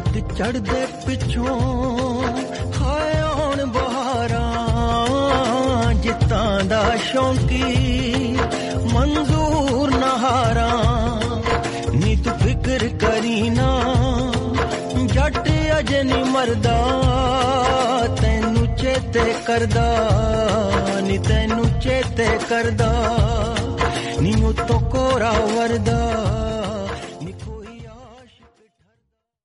ਚੜਦੇ ਪਿੱਛੋਂ ਹਾਏ ਆਉਣ ਬਹਾਰਾਂ ਜਿੱਤਾਂ ਦਾ ਸ਼ੌਂਕੀ ਮਨਜ਼ੂਰ ਨਹਾਰਾਂ ਨੀ ਤੂੰ ਫਿਕਰ ਕਰੀ ਨਾ ਜੱਟ ਅਜੇ ਨੀ ਮਰਦਾ ਤੈਨੂੰ ਚੇਤੇ ਕਰਦਾ ਨੀ ਤੈਨੂੰ ਚੇਤੇ ਕਰਦਾ ਨੀ ਉਤੋਂ ਕੋਰਾ ਵਰਦਾ